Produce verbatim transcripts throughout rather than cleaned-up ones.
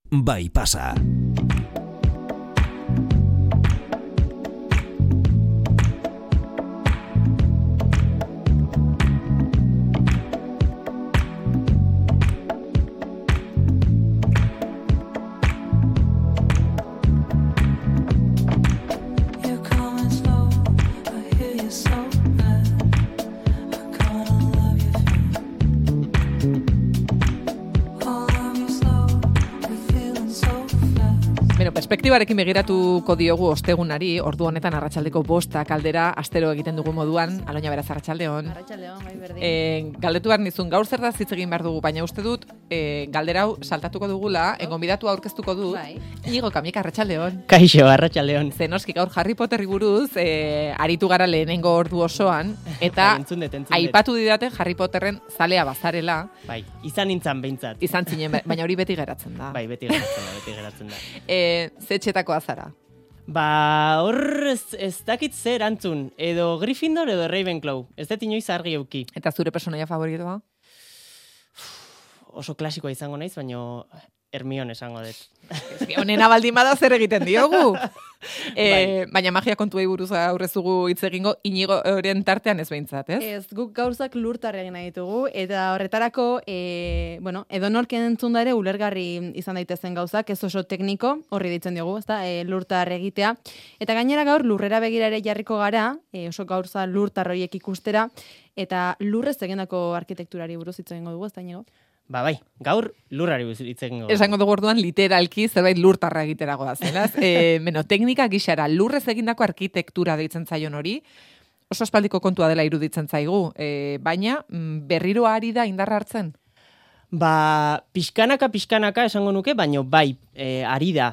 bai pasa. Perspektibarekin begiratuko diogu ostegunari, ordu honetan arratsaldeko bosta kaldera astero egiten dugu moduan. Aloña, beraz, arratsaldeon. Arratsaldeon, bai berdin. Eh, galdetu behar nizun, gaur zer da hitz egin behar dugu, baina uste dut eh, galdera hau saltatuko dugula, oh. engonbidatu aurkeztuko dut. Bai. Inigo Kamika, arratsaldeon. Kaixo, arratsaldeon. Zenoski gaur Harry Potterri buruz eh, aritu gara lehenengo ordu osoan, eta entzundet, entzundet. aipatu didate Harry Potterren zalea bazarela. Bai, izan nintzen behintzat. Izan zinen, baina hori beti geratzen da. Bai, beti geratzen da, beti geratzen da. eh, Zetxetakoa zara? Ba, hor ez, ez dakit zer antzun, edo Gryffindor edo Ravenclaw, ez dut inoiz argi euki. Eta zure personaia favoritoa? Oso klasikoa izango naiz, baina Hermione esango dut. Honena baldin bada zer egiten diogu. e, baina magia kontuei buruz aurrezugu hitz egingo, Inigo horien tartean ez behintzat, ez? Ez, guk gauzak lurtar egin nahi ditugu, eta horretarako, e, bueno, edonorken entzun da ere ulergarri izan daitezen gauzak, ez oso tekniko, horri ditzen diogu, ezta, e, lurtar egitea. Eta gainera gaur lurrera begira ere jarriko gara, e, oso gauza lurtar horiek ikustera, eta lurrez egindako arkitekturari buruz hitz egingo dugu, ezta Inigo? Ba bai, gaur lurrari hitz egingo dugu. Esango dugu orduan literalki zerbait lurtarra egiteragoa zenaz. e, beno, teknika gixara, lurrez egindako arkitektura deitzen zaion hori, oso aspaldiko kontua dela iruditzen zaigu, e, baina berriro ari da indarra hartzen? Ba, pixkanaka, pixkanaka esango nuke, baina bai, e, ari da.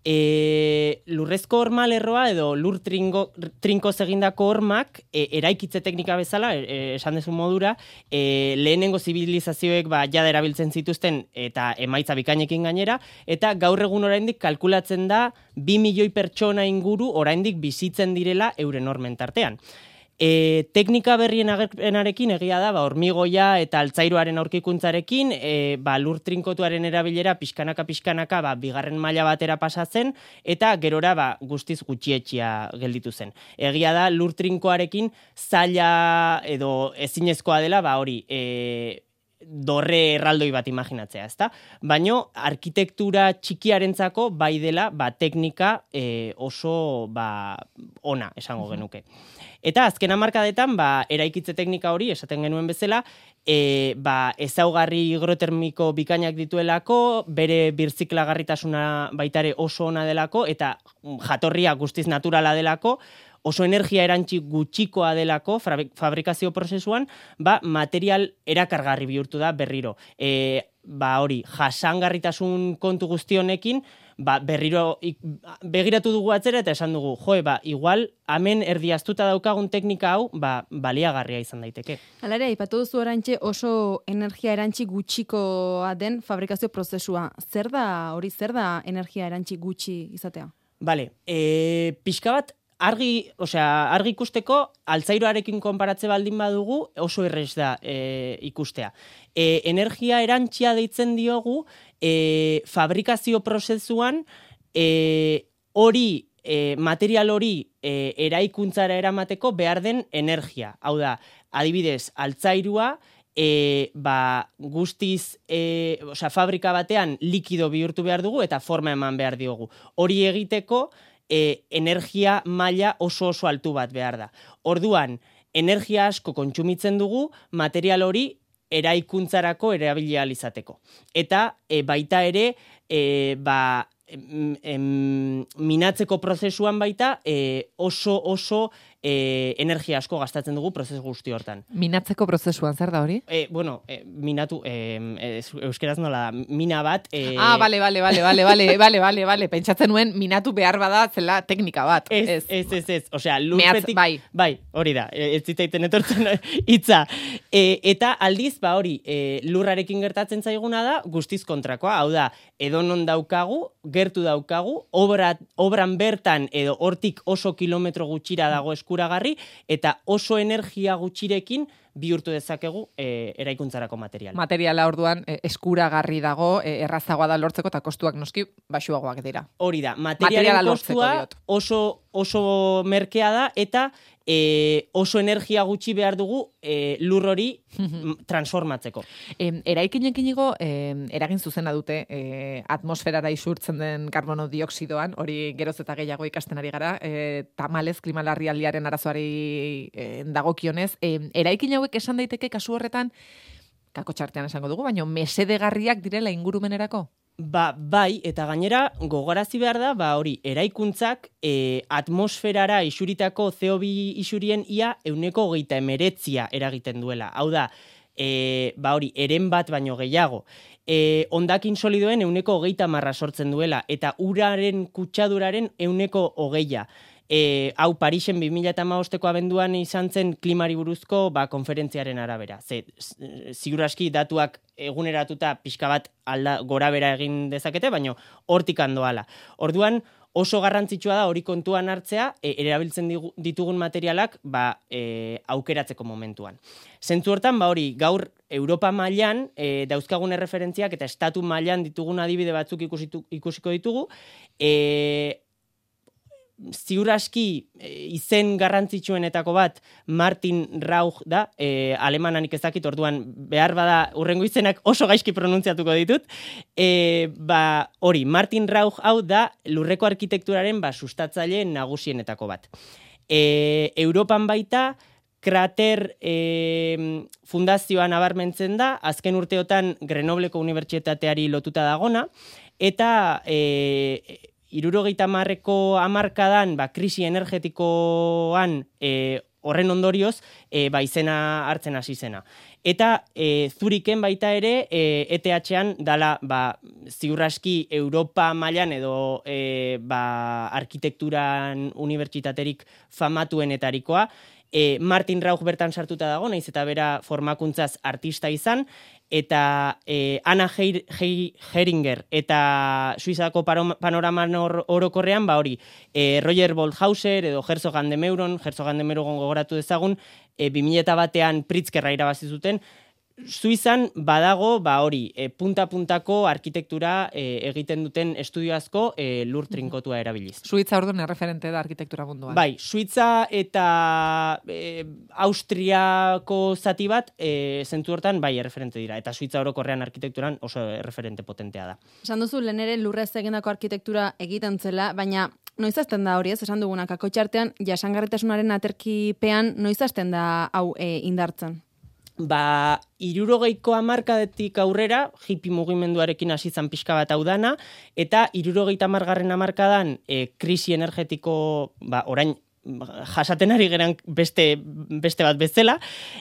E, lurrezko horma lerroa edo lur trinko, trinkoz egindako hormak e, eraikitze teknika bezala, e, esan dezu modura, e, lehenengo zibilizazioek ba, jada erabiltzen zituzten eta emaitza bikainekin gainera, eta gaur egun oraindik kalkulatzen da bi milioi pertsona inguru oraindik bizitzen direla euren hormen tartean. E, teknika berrien agerpenarekin egia da, ba, hormigoia eta altzairuaren aurkikuntzarekin, e, ba, lur trinkotuaren erabilera pixkanaka pixkanaka ba, bigarren maila batera pasa zen, eta gerora ba, guztiz gutxietxia gelditu zen. Egia da, lur trinkoarekin zaila edo ezinezkoa dela, ba, hori, e, dorre erraldoi bat imaginatzea, ezta? Baino arkitektura txikiarentzako bai dela ba, teknika e, oso ba, ona, esango genuke. Eta azken hamarkadetan, ba, eraikitze teknika hori, esaten genuen bezala, e, ba, ezaugarri higrotermiko bikainak dituelako, bere birziklagarritasuna baitare oso ona delako, eta jatorria guztiz naturala delako, oso energia erantzi gutxikoa delako fabrikazio prozesuan, ba, material erakargarri bihurtu da berriro. E, ba, hori, jasangarritasun kontu guztionekin, ba, berriro ik, begiratu dugu atzera eta esan dugu, joe, ba, igual, hemen erdiaztuta daukagun teknika hau, ba, baliagarria izan daiteke. Hala ere, aipatu duzu orantxe oso energia erantzi gutxikoa den fabrikazio prozesua. Zer da, hori, zer da energia erantzi gutxi izatea? Bale, e, pixka bat, Argi, osea, argi ikusteko, altzairuarekin konparatze baldin badugu, oso errez da e, ikustea. E, energia erantzia deitzen diogu, e, fabrikazio prozesuan, e, hori, e, material hori e, eraikuntzara eramateko behar den energia. Hau da, adibidez, altzairua, E, ba, guztiz, e, osea, fabrika batean likido bihurtu behar dugu eta forma eman behar diogu. Hori egiteko, E, energia maila oso oso altu bat behar da. Orduan, energia asko kontsumitzen dugu, material hori eraikuntzarako erabili ahal izateko. Eta e, baita ere, e, ba, em, em, minatzeko prozesuan baita e, oso oso e, energia asko gastatzen dugu prozesu guzti hortan. Minatzeko prozesuan, zer da hori? E, bueno, e, minatu, e, euskeraz nola da, mina bat... E, ah, bale, bale, bale, bale, bale, bale, bale, bale, pentsatzen nuen minatu behar bada zela teknika bat. Ez, ez, ez, ez, osea, lurpetik... Bai. Bai, hori da, ez zitaiten etortzen hitza. E, eta aldiz, ba hori, e, lurrarekin gertatzen zaiguna da, guztiz kontrakoa, hau da, edonon daukagu, gertu daukagu, obra, obran bertan edo hortik oso kilometro gutxira dago eskuragarri, eta oso energia gutxirekin bihurtu dezakegu e, eraikuntzarako material. Materiala orduan e, eskuragarri dago, e, errazagoa da lortzeko eta kostuak noski baxuagoak dira. Hori da, Materiala materialen lortzeko kostua diot. oso, oso merkea da eta e, oso energia gutxi behar dugu e, lur hori transformatzeko. E, eraikinekin igo, e, eragin zuzena dute e, atmosferara isurtzen den karbono dioksidoan, hori geroz eta gehiago ikasten ari gara, e, tamalez klimalarrialdiaren arazoari e, dagokionez. E, eraikin hauek esan daiteke kasu horretan, kako txartean esango dugu, baina mesedegarriak direla ingurumenerako? Ba, bai, eta gainera gogarazi behar da, ba hori, eraikuntzak e, atmosferara isuritako C O bi isurien ia euneko hogeita emeretzia eragiten duela. Hau da, e, ba hori, eren bat baino gehiago. E, ondakin solidoen euneko hogeita marra sortzen duela, eta uraren kutsaduraren euneko hogeia. E, hau Parisen bi mila hamabosteko abenduan izan zen klimari buruzko ba, konferentziaren arabera. Ze, ziuraski datuak eguneratuta pixka bat alda, gora bera egin dezakete, baina hortik handoala. Orduan oso garrantzitsua da hori kontuan hartzea, e, erabiltzen digu, ditugun materialak ba, e, aukeratzeko momentuan. Zentzu hortan, ba hori, gaur Europa mailan e, dauzkagun erreferentziak eta estatu mailan ditugun adibide batzuk ikusitu, ikusiko ditugu, e, ziur aski izen garrantzitsuenetako bat Martin Rauch da, e, alemanan ikezakit, orduan behar bada urrengo izenak oso gaizki pronuntziatuko ditut, e, ba, hori, Martin Rauch hau da lurreko arkitekturaren ba, sustatzaile nagusienetako bat. E, Europan baita, Krater e, fundazioan nabarmentzen da, azken urteotan Grenobleko unibertsitateari lotuta dagona, eta e, hirurogeita hamarreko hamarkadan ba, krisi energetikoan e, horren ondorioz e, ba, izena hartzen hasi zena. Eta e, Zuriken baita ere e, E T H-an dala ba, ziurraski Europa mailan edo e, ba, arkitekturan unibertsitaterik famatuenetarikoa. E, Martin Rauch bertan sartuta dago, naiz eta bera formakuntzaz artista izan, eta e, Anna Heringer eta Suizako panoraman or, orokorrean, ba hori, e, Roger Bolthauser edo Herzog and de Meuron, Herzog and de Meuron gogoratu dezagun, e, bi mila batean Pritzkerra irabazi zuten. Suizan badago, ba hori, e, punta-puntako arkitektura e, egiten duten estudio asko e, lur trinkotua erabiliz. Suitza orduan erreferente da arkitektura munduan. Bai, Suitza eta e, Austriako zati bat e, zentzu hortan bai erreferente dira, eta Suitza orokorrean arkitekturan oso erreferente potentea da. Esan duzu, lehen ere lurrez egindako arkitektura egiten zela, baina noiz hasten da hori ez, esan dugunak kakotxartean, jasangarritasunaren aterkipean noiz hasten da hau e, indartzen? Ba, hirurogeiko hamarkadetik aurrera, hippie mugimenduarekin hasi zan pixka bat hau dana, eta hirurogeita hamargarren hamarkadan e, krisi energetiko, ba, orain jasaten ari geran beste, beste bat bezala,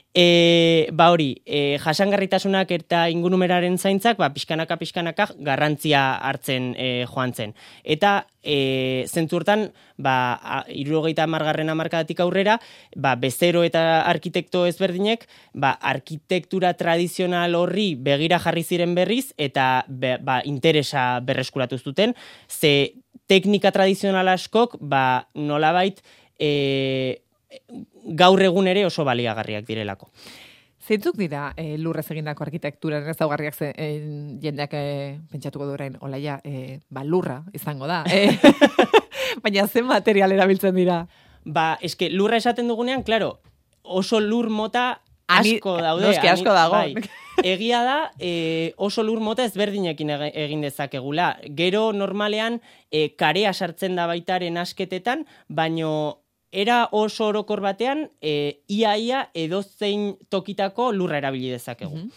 e, ba hori, e, jasangarritasunak eta ingurumeraren zaintzak, ba, pixkanaka, pixkanaka garrantzia hartzen e, joan zen. Eta e, zentzurtan, ba, hirurogeita hamargarren hamarkadatik aurrera, ba, bezero eta arkitekto ezberdinek, ba, arkitektura tradizional horri begira jarri ziren berriz, eta be, ba, interesa berreskuratu zuten, ze teknika tradizional askok, ba, nolabait, E, gaur egun ere oso baliagarriak direlako. Zeintzuk dira e, lurrez egindako arkitekturaren ezaugarriak ze, e, jendeak e, pentsatuko du orain, olaia, e, ba, lurra izango da. E, baina zen material erabiltzen dira? Ba, eske lurra esaten dugunean, claro, oso lur mota asko Ani, daude. Noski asko dago. Bai. Egia da, e, oso lur mota ezberdinekin egin dezakegula. Gero normalean e, karea sartzen da baitaren asketetan, baino era oso orokor batean, e, ia-ia edozein tokitako lurra erabili dezakegu. Mm-hmm.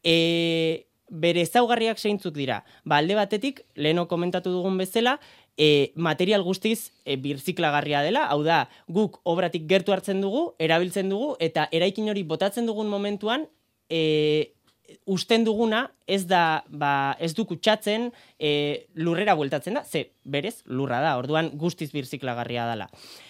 E, bere ezaugarriak zeintzuk dira. Ba, alde batetik, leheno komentatu dugun bezala, e, material guztiz e, birziklagarria dela, hau da, guk obratik gertu hartzen dugu, erabiltzen dugu, eta eraikin hori botatzen dugun momentuan, e, usten duguna ez da, ba, ez du kutsatzen, e, lurrera bueltatzen da, ze berez lurra da, orduan guztiz birziklagarria dela.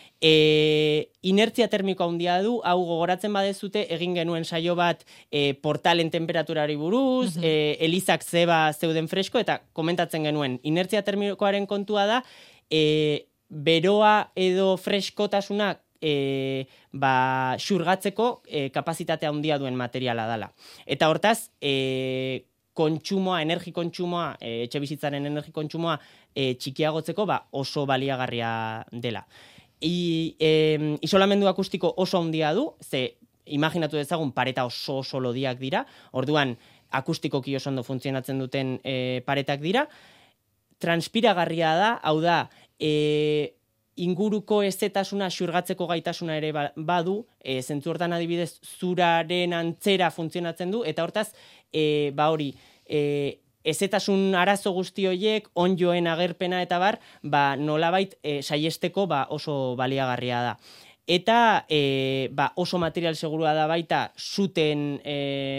E, inertzia termiko handia du, hau gogoratzen badezute, egin genuen saio bat e, portalen temperaturari buruz, mm-hmm. e, elizak zeba zeuden fresko, eta komentatzen genuen, inertzia termikoaren kontua da, e, beroa edo freskotasuna e, ba, xurgatzeko e, kapazitatea handia duen materiala dela. Eta hortaz, e, kontsumoa, energi kontsumoa, e, etxe bizitzaren energi kontsumoa e, txikiagotzeko ba, oso baliagarria dela. I, e, isolamendu akustiko oso handia du, ze imaginatu dezagun pareta oso oso lodiak dira, orduan akustikoki oso ondo funtzionatzen duten e, paretak dira, transpiragarria da, hau da, e, inguruko ezetasuna xurgatzeko gaitasuna ere badu, e, zentzu hortan adibidez zuraren antzera funtzionatzen du, eta hortaz, e, ba hori, e, ezetasun arazo guzti horiek, onjoen agerpena eta bar, ba nolabait e, saiesteko ba, oso baliagarria da. Eta e, ba, oso material segurua da baita zuten e,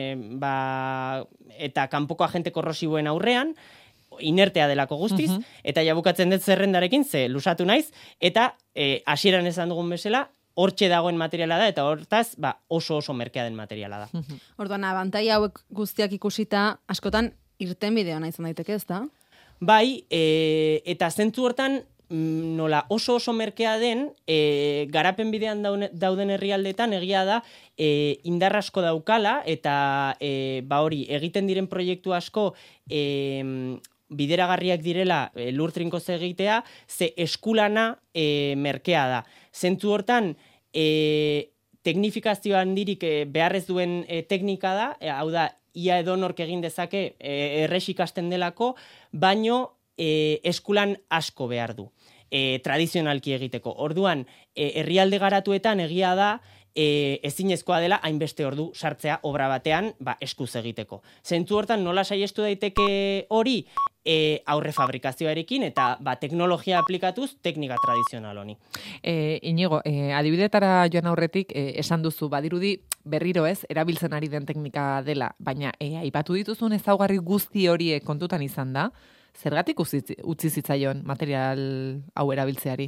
ba, eta kanpoko agente korrosiboen aurrean, inertea delako guztiz, uh-huh. eta jabukatzen dut zerrendarekin, ze lusatu naiz, eta e, hasieran esan dugun bezala, hortxe dagoen materiala da, eta hortaz ba, oso oso merkea den materiala da. Uh-huh. Orduan, abantaila hauek guztiak ikusita, askotan irten bideoa izan daiteke, ez da? Bai, e, eta zentzu hortan, nola oso oso merkea den, e, garapen bidean daune, dauden herrialdetan egia da e, indar asko daukala, eta e, ba hori, egiten diren proiektu asko e, bideragarriak direla e, lur trinkoz egitea, ze eskulana e, merkea da. Zentzu hortan, e, teknifikazio handirik e, beharrez duen e, teknika da, e, hau da, ia edonork egin dezake e, erres ikasten delako, baino e, eskulan asko behar du, e, tradizionalki egiteko. Orduan, e, herrialde garatuetan egia da, e, ezinezkoa dela hainbeste ordu sartzea obra batean ba, eskuz egiteko. Zentzu hortan nola saiestu daiteke hori e, aurre fabrikazioarekin eta ba, teknologia aplikatuz teknika tradizional honi. E, Inigo, e, adibidetara joan aurretik e, esan duzu, badirudi berriro ez, erabiltzen ari den teknika dela, baina e, aipatu dituzun ezaugarri guzti horiek kontutan izan da, zergatik utzi zitzaion material hau erabiltzeari?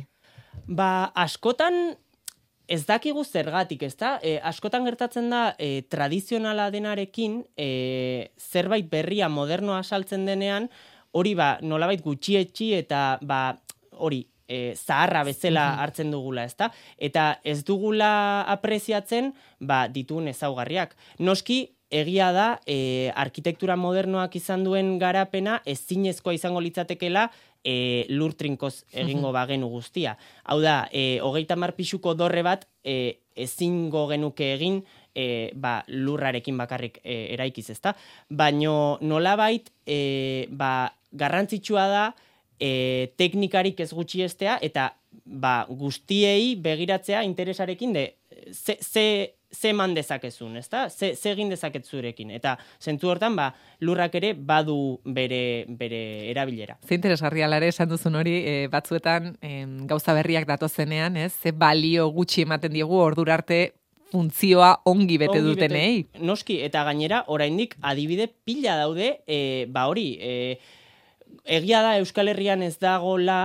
Ba, askotan ez dakigu zergatik, ezta? E, askotan gertatzen da e, tradizionala denarekin e, zerbait berria modernoa saltzen denean, hori ba nolabait gutxietxi eta ba hori e, zaharra bezala hartzen dugula, ezta? Eta ez dugula apreziatzen ba dituen ezaugarriak. Noski egia da, e, arkitektura modernoak izan duen garapena ezinezkoa izango litzatekela e, lur trinkoz egingo bagenu guztia. Hau da, e, hogeita hamar pixuko dorre bat e, ezingo genuke egin e, ba, lurrarekin bakarrik e, eraikiz, ezta? Baino nolabait e, ba, garrantzitsua da e, teknikarik ez gutxiestea eta ba, guztiei begiratzea interesarekin de ze, ze ze eman dezakezun, ezta? Ze, ze egin dezaket zurekin. Eta zentzu hortan, ba, lurrak ere badu bere, bere erabilera. Ze interesgarria ere esan duzun hori, e, batzuetan e, gauza berriak datozenean, ez? Ze balio gutxi ematen diegu ordura arte funtzioa ongi bete ongi dutenei. Bete, noski, eta gainera, oraindik adibide pila daude, e, ba hori, e, egia da Euskal Herrian ez dagola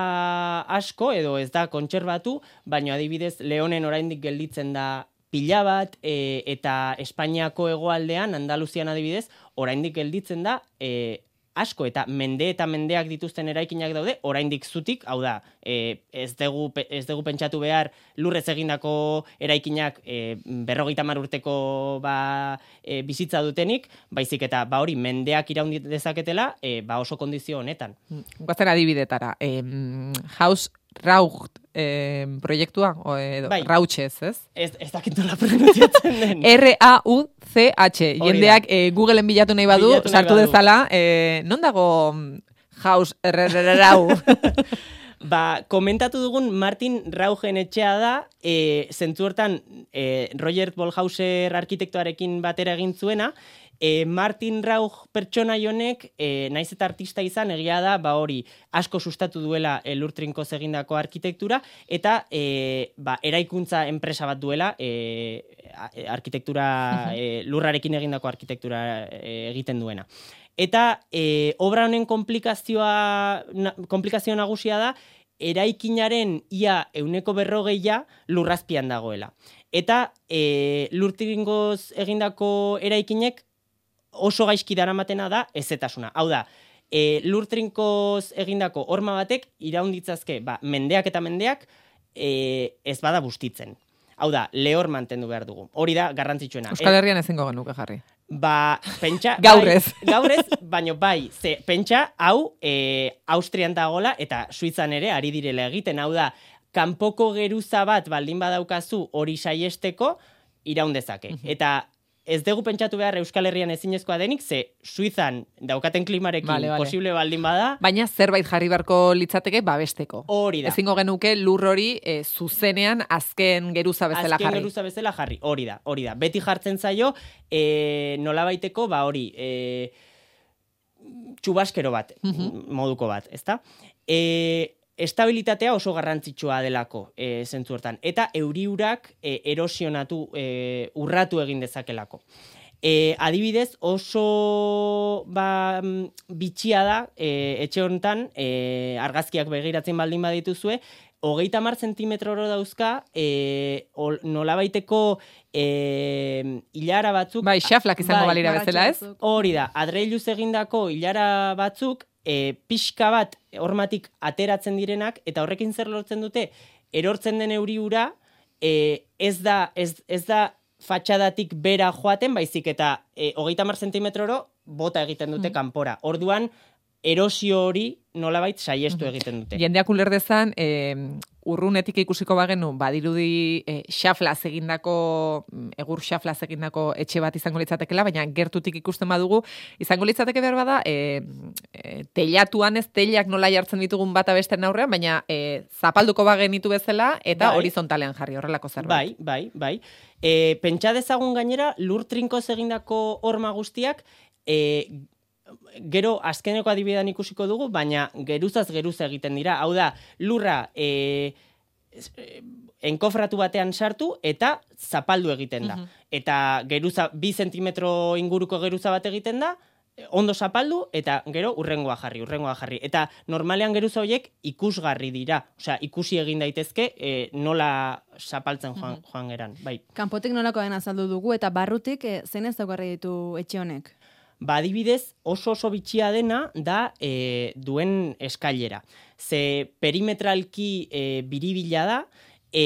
asko, edo ez da kontserbatu, baina adibidez Leonen oraindik gelditzen da pila bat, e, eta Espainiako hegoaldean, Andaluzian adibidez, oraindik gelditzen da e, asko, eta mende eta mendeak dituzten eraikinak daude, oraindik zutik, hau da, e, ez, dugu, ez dugu pentsatu behar lurrez egindako eraikinak e, berrogeita hamar urteko ba, e, bizitza dutenik, baizik eta ba hori mendeak iraun dezaketela e, ba oso kondizio honetan. Guazen adibidetara, e, Haus Raucht eh, proiektua, o, edo, bai. Rautxez, ez? Ez, ez dakit nola pronuntziatzen den. R A U C H. Jendeak eh, Googleen bilatu nahi badu, bilatu sartu nahi badu. Dezala, eh, non dago Haus Rau? Ba, komentatu dugun Martin Rauchen etxea da, e, zentzu hortan e, Roger Bolhauser arkitektoarekin batera egin zuena, E, Martin Rauch pertsona honek, e, naiz eta artista izan, egia da, ba hori, asko sustatu duela e, lur trinkoz egindako arkitektura, eta e, ba, eraikuntza enpresa bat duela, e, arkitektura, e, lurrarekin egindako arkitektura e, egiten duena. Eta e, obra honen komplikazioa, na, komplikazio nagusia da, eraikinaren ia euneko berrogeia lurrazpian dagoela. Eta e, lur trinkoz egindako eraikinek, oso gaizki daramatena da ezetasuna. Hau da, e, lur trinkoz egindako horma batek iraunditzazke ba, mendeak eta mendeak e, ez bada bustitzen. Hau da, lehor mantendu behar dugu. Hori da garrantzitsuena. Euskal Herrian ezingo genuke jarri. Ba, pentsa... Gaurrez. Bai, gaurez, baino bai, ze, pentsa, hau, e, Austrian dagola, eta Suitzan ere, ari direla egiten, hau da, kanpoko geruza bat baldin badaukazu hori saiesteko, iraun dezake. Eta ez dugu pentsatu behar Euskal Herrian ezinezkoa denik, ze Suizan daukaten klimarekin vale, vale. posible baldin bada. Baina zerbait jarri beharko litzateke babesteko. Hori da. Ezingo genuke lur hori e, zuzenean azken geruza bezala azken jarri. Azken geruza bezala jarri, hori da, hori da. Beti jartzen zaio, e, nolabaiteko, ba hori, e, txubaskero bat, uh-huh. moduko bat, ezta? E, estabilitatea oso garrantzitsua delako e, zentzu hortan. Eta euriurak e, erosionatu, e, urratu egin dezakelako. E, adibidez, oso ba, bitxia da, e, etxe honetan, e, argazkiak begiratzen baldin badituzue, hogeita mar zentimetroro dauzka, e, ol, nolabaiteko e, hilara batzuk... Bai, xaflak izango bai, balira bezala, ez? Hori da, adreiluz egindako hilara batzuk, e, pixka bat hormatik ateratzen direnak, eta horrekin zer lortzen dute, erortzen den euriura, e, ez da, ez, ez da fatxadatik bera joaten, baizik eta e, hogeita mar zentimetroro bota egiten dute kanpora. Orduan, erosio hori nolabait saiestu egiten dute. Jendeak uler dezan, e, urrunetik ikusiko bagenu, badirudi e, xaflaz egindako, egur xaflaz egindako etxe bat izango litzatekela, baina gertutik ikusten badugu, izango litzateke behar bada, e, e, teilatuan ez teilak nola jartzen ditugun bata besten aurrean, baina e, zapalduko bagenitu bezala, eta bai. horizontalean jarri horrelako zerbait. Bai, bai, bai. E, pentsa dezagun gainera, lur trinkoz egindako horma guztiak, e, gero azkeneko adibidean ikusiko dugu, baina geruzaz geruza egiten dira. Hau da, lurra e, enkofratu batean sartu eta zapaldu egiten da. Uh-huh. Eta geruza, bi zentimetro inguruko geruza bat egiten da, ondo zapaldu eta gero urrengoa jarri, urrengoa jarri. Eta normalean geruza horiek ikusgarri dira. Osea, ikusi egin daitezke e, nola zapaltzen joan, joan geran. Bai. Kanpotik nolako den azaldu dugu eta barrutik e, zen ez daukarri ditu etxe honek? Ba, adibidez, oso oso bitxia dena da e, duen eskailera. Ze perimetralki e, biribila da e,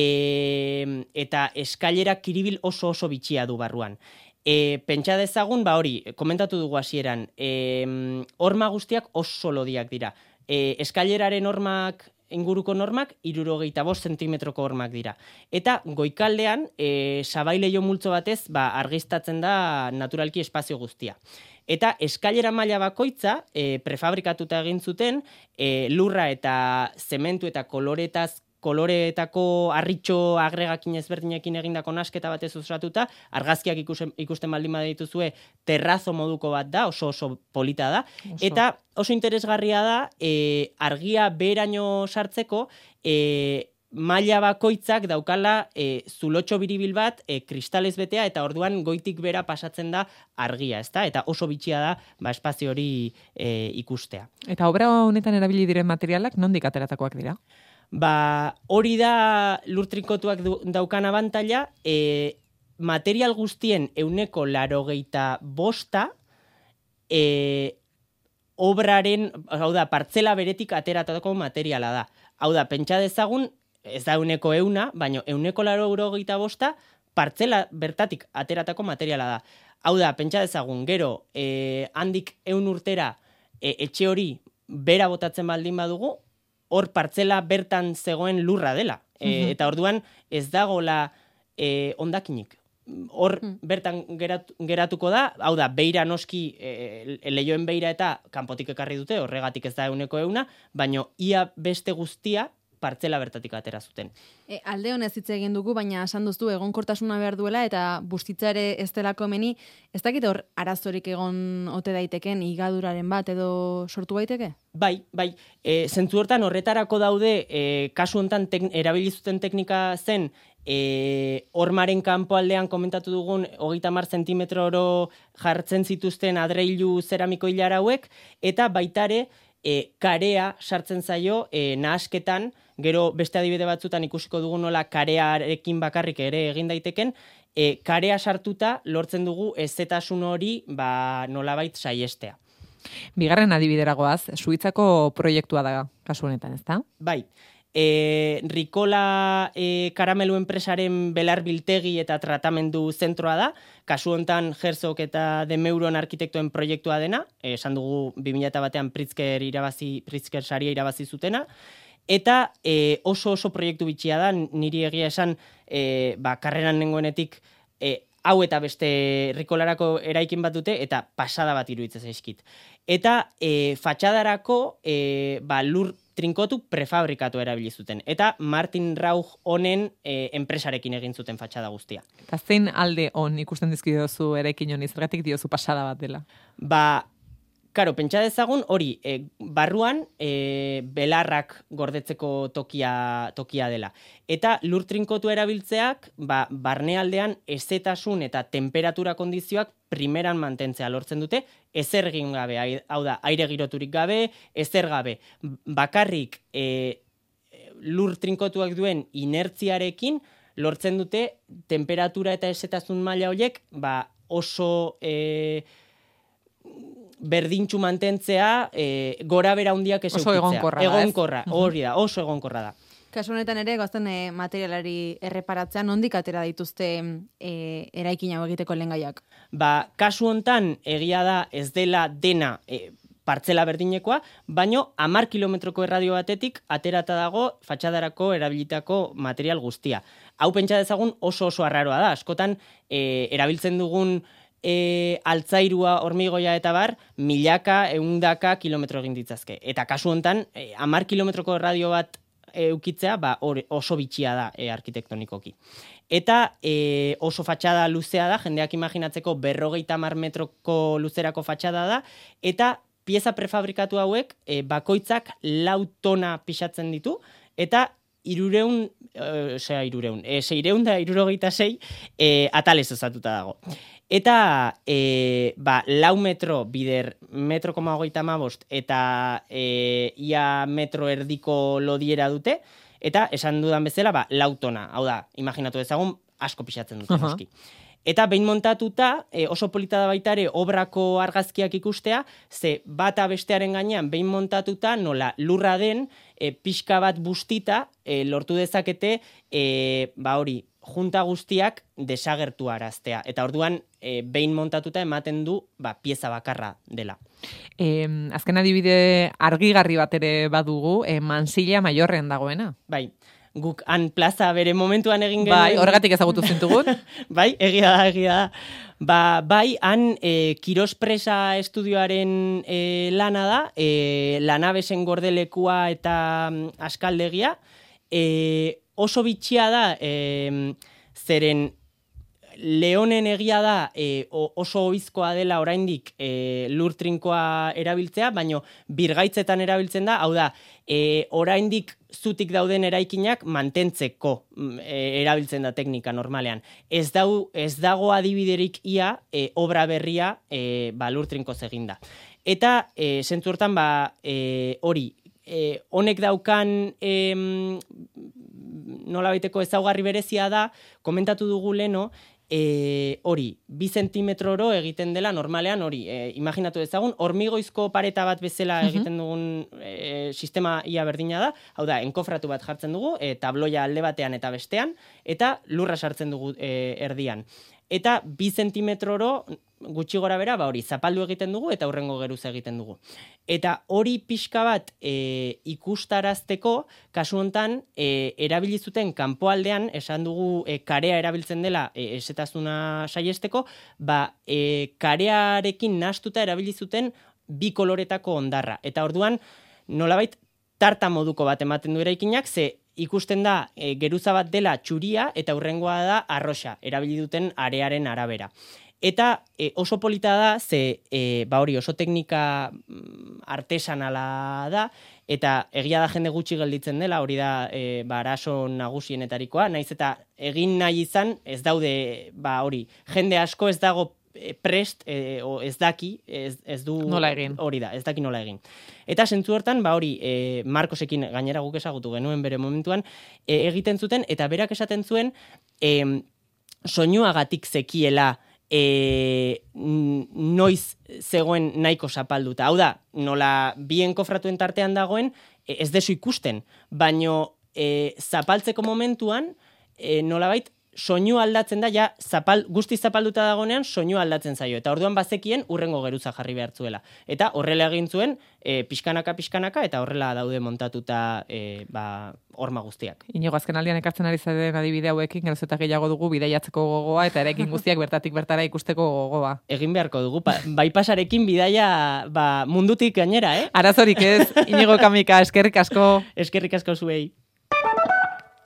eta eskailera kiribil oso oso bitxia du barruan. E, pentsa dezagun, ba hori, komentatu dugu hasieran, e, horma guztiak oso lodiak dira. E, eskaileraren hormak, inguruko normak, irurogeita bost zentimetroko hormak dira. Eta goikaldean, e, sabaileio multzo batez, ba, argiztatzen da naturalki espazio guztia. Eta eskailera maila bakoitza, e, prefabrikatuta egin zuten, e, lurra eta zementu eta koloretaz, koloreetako harritxo agregakin ezberdinekin egindako nasketa batez osatuta, argazkiak ikusten, ikusten baldin badituzue terrazo moduko bat da, oso oso polita da. Oso. Eta oso interesgarria da, e, argia beheraino sartzeko, e, maila bakoitzak daukala e, zulotxo biribil bat, e, kristalez betea, eta orduan goitik bera pasatzen da argia, ezta? Eta oso bitxia da, ba, espazio hori e, ikustea. Eta obra honetan erabili diren materialak nondik ateratakoak dira? Ba, hori da lur trinkotuak daukan abantaila, e, material guztien euneko larogeita bosta, e, obraren, hau da, partzela beretik ateratako materiala da. Hau da, pentsa dezagun, ez da euneko euna, baina euneko larogeita bosta partzela bertatik ateratako materiala da. Hau da, pentsa dezagun, gero, e, handik eun urtera e, etxe hori bera botatzen baldin badugu, hor partzela bertan zegoen lurra dela. E, uh-huh. Eta orduan ez dagola e, ondakinik. Hor uh-huh. bertan gerat, geratuko da, hau da, beira noski, e, lehioen beira eta kanpotik ekarri dute, horregatik ez da euneko euna, baina ia beste guztia partzela bertatik atera zuten. E, alde honez hitz egin dugu, baina esan duzu egonkortasuna behar duela eta bustitza ere ez delako meni, ez dakit hor arazorik egon ote daiteken higaduraren bat edo sortu baiteke? Bai, bai. E, zentzu hortan horretarako daude, e, kasu hontan tek, erabili zuten teknika zen, e, hormaren kanpoaldean komentatu dugun hogeita hamar zentimetroro jartzen zituzten adreilu zeramiko hilar hauek, eta baitare e, karea sartzen zaio e, nahasketan, gero beste adibide batzutan ikusiko dugu nola karearekin bakarrik ere egin daiteken, e, karea sartuta lortzen dugu ezetasun hori ba, nolabait saiestea. Bigarren adibideragoaz, Suitzako proiektua da kasu honetan, ezta? Bai. E, Rikola e, karamelu enpresaren belar biltegi eta tratamendu zentroa da, kasu hontan Herzog eta De Meuron arkitektoen proiektua dena, e, esan dugu bi mila batean Pritzker irabazi, Pritzker saria irabazi zutena, eta e, oso oso proiektu bitxia da, niri egia esan e, ba, karreran nengoenetik e, hau eta beste Rikolarako eraikin bat dute, eta pasada bat iruditzen zaizkit. Eta e, fatxadarako e, ba, lur trinkotu prefabrikatu erabili zuten. Eta Martin Rauch honen e, enpresarekin egin zuten fatxada guztia. Eta zein alde on ikusten dizkidozu eraikin honi, zergatik diozu pasada bat dela? Ba, karo, pentsa dezagun hori, e, barruan e, belarrak gordetzeko tokia, tokia dela. Eta lur trinkotu erabiltzeak, ba, barnealdean ezetasun eta temperatura kondizioak primeran mantentzea lortzen dute, ezer egin gabe, hau da, aire giroturik gabe, ezer gabe. Bakarrik e, lur trinkotuak duen inertziarekin lortzen dute temperatura eta ezetasun maila horiek ba, oso e, berdintxu mantentzea, e, gora bera hundiak ez oso egonkorra da. Egonkorra, hori da, oso egonkorra da. Kasu honetan ere, gazten e, materialari erreparatzea, nondik atera dituzte e, eraikin hau egiteko lehengaiak? Ba, kasu hontan egia da ez dela dena e, partzela berdinekoa, baino hamar kilometroko erradio batetik aterata dago fatxadarako erabilitako material guztia. Hau pentsa dezagun oso oso arraroa da, askotan e, erabiltzen dugun e, altzairua, hormigoia eta bar, milaka, eundaka kilometro egin ditzazke. Eta kasu hontan, e, hamar kilometroko erradio bat eukitzea, ba, or, oso bitxia da e, arkitektonikoki. Eta e, oso fatxada luzea da, jendeak imaginatzeko berrogeita hamar metroko luzerako fatxada da, eta pieza prefabrikatu hauek e, bakoitzak lau tona pixatzen ditu, eta irureun, e, osea irureun, e, seireun da irurogeita sei e, atalez osatuta dago. Eta e, ba, lau metro bider metro koma hogeita hamabost eta e, ia metro erdiko lodiera dute, eta esan dudan bezala ba, lau tona, hau da, imaginatu dezagun asko pixatzen dute noski. Eta behin montatuta, e, oso polita da baita ere obrako argazkiak ikustea, ze bata bestearen gainean behin montatuta nola lurra den, e, pixka bat bustita, e, lortu dezakete, e, ba hori, junta guztiak desagertu araztea. Eta orduan, e, behin montatuta ematen du ba, pieza bakarra dela. E, azken adibide argigarri bat ere badugu, e, Mansilla Maiorren dagoena. Bai, guk han plaza bere momentuan egin genuen. Bai, horregatik ezagutu zintugun. Bai, egia da, egia da. Ba, bai, han e, Kirospresa estudioaren e, lana da, e, Lanabesen gordelekua eta mm, askaldegia, e, oso bitxia da, e, zeren Leonen egia da e, oso oizkoa dela oraindik e, lur trinkoa erabiltzea, baino birgaitzetan erabiltzen da, hau da, e, oraindik zutik dauden eraikinak mantentzeko e, erabiltzen da teknika normalean. Ez, dau, ez dago adibiderik ia e, obra berria e, ba, lur trinkoz eginda. Eta e, zentzu hortan ba, e, hori, e, honek daukan e, nola baiteko ezaugarri berezia da, komentatu dugu leno, E, hori, bi zentimetroro egiten dela normalean, hori, e, imaginatu dezagun, hormigoizko pareta bat bezala egiten dugun e, sistema ia berdina da, hau da, enkofratu bat jartzen dugu, e, tabloia alde batean eta bestean, eta lurra sartzen dugu e, erdian. Eta bi zentimetroro gutxi gora bera, ba hori, zapaldu egiten dugu eta hurrengo geruz egiten dugu. Eta hori pixka bat e, ikustarazteko, kasu hontan, e, erabili zuten kanpoaldean, esan dugu e, karea erabiltzen dela e, esetazuna saiesteko, ba, e, karearekin nahastuta erabili zuten bi koloretako hondarra. Eta orduan, nolabait, tarta moduko bat ematen du eraikinak, ze ikusten da e, geruza bat dela txuria eta hurrengoa da arroxa, erabili duten arearen arabera. Eta e, oso polita da, ze e, ba hori oso teknika artesanala da, eta egia da jende gutxi gelditzen dela, hori da e, ba, arazo nagusienetarikoa, naiz eta egin nahi izan, ez daude, ba hori, jende asko ez dago prest, e, o ez daki, ez, ez du... Nola egin. Hori da, ez daki nola egin. Eta zentzu hortan, ba hori, e, Markosekin gainera guk ezagutu genuen bere momentuan, e, egiten zuten, eta berak esaten zuen, e, soinuagatik zekiela e, noiz zegoen nahiko zapalduta. Hau da, nola bien kofratuen tartean dagoen, e, ez dezu ikusten, baino e, zapaltzeko momentuan, e, nolabait, soinu aldatzen da, ja, zapal, guzti zapalduta dagonean, soinu aldatzen zaio. Eta orduan bazekien urrengo geruza jarri behar zuela. Eta horrela egin zuen, e, pixkanaka, pixkanaka, eta horrela daude montatuta e, ba, horma guztiak. Inigo, azken aldian ekartzen ari zaren adibide hauekin, geroz eta gehiago dugu bidaiatzeko gogoa, eta eraikin guztiak bertatik bertara ikusteko gogoa. Egin beharko dugu, pa, bypassarekin bidaia ba, mundutik gainera, eh? Arazorik ez, Inigo Kamika, eskerrik asko. Eskerrik asko zuei.